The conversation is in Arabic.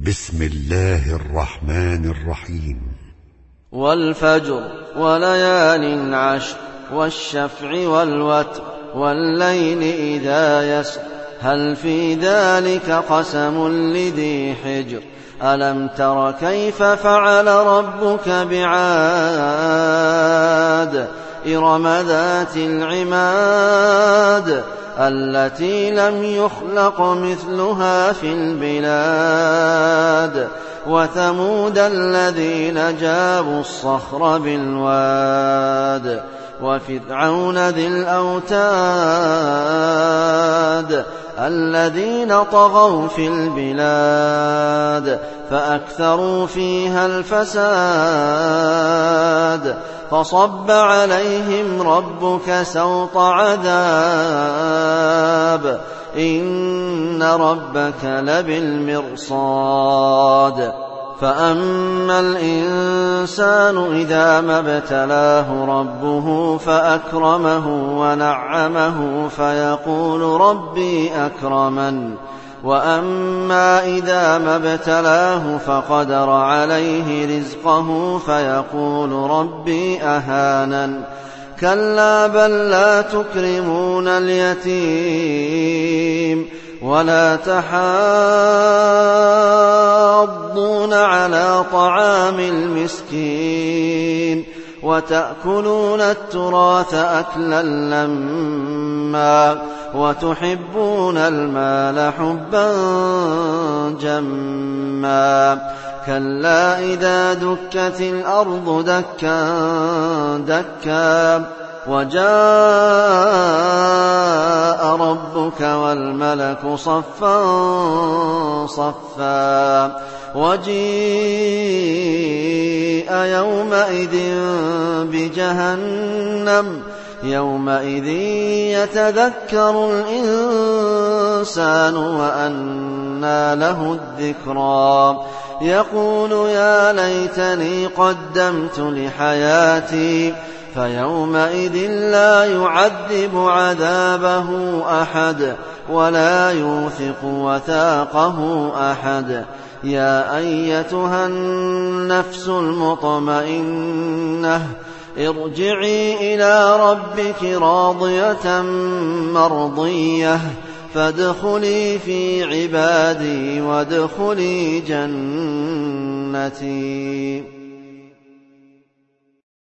بسم الله الرحمن الرحيم. والفجر وليال عشر والشفع والوتر والليل إذا يسر هل في ذلك قسم لذي حجر ألم تر كيف فعل ربك بعاد إرم ذات العماد التي لم يخلق مثلها في البلاد وثمود الذين جابوا الصخر بالواد وفرعون ذي الأوتاد الذين طغوا في البلاد فأكثروا فيها الفساد فصب عليهم ربك سوط عذاب إن ربك لبالمرصاد فأما الإنسان إذا ما ابتلاه ربه فأكرمه ونعمه فيقول ربي أكرمن وأما إذا ما ابتلاه فقدر عليه رزقه فيقول ربي أهانن كلا بل لا تكرمون اليتيم ولا تحاضون على طعام المسكين وتأكلون التراث أكلا لما وتحبون المال حبا جما كلا إذا دكت الأرض دكا دكا وجاء ربك والملك صفا صفا وجيء يومئذ بجهنم يومئذ يتذكر الإنسان وأنى له الذكرى يقول يا ليتني قدمت لحياتي فيومئذ لا يعذب عذابه أحد ولا يوثق وثاقه أحد يا أيتها النفس المطمئنة ارجعي إلى ربك راضية مرضية فادخلي في عبادي وادخلي جنتي.